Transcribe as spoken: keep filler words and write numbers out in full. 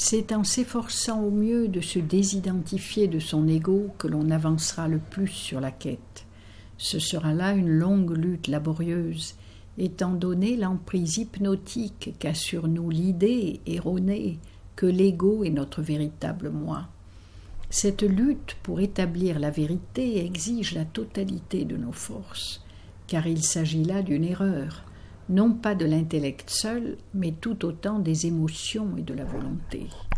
C'est en s'efforçant au mieux de se désidentifier de son ego que l'on avancera le plus sur la quête. Ce sera là une longue lutte laborieuse, étant donné l'emprise hypnotique qu'a sur nous l'idée erronée que l'ego est notre véritable moi. Cette lutte pour établir la vérité exige la totalité de nos forces, car il s'agit là d'une erreur, non pas de l'intellect seul, mais tout autant des émotions et de la volonté.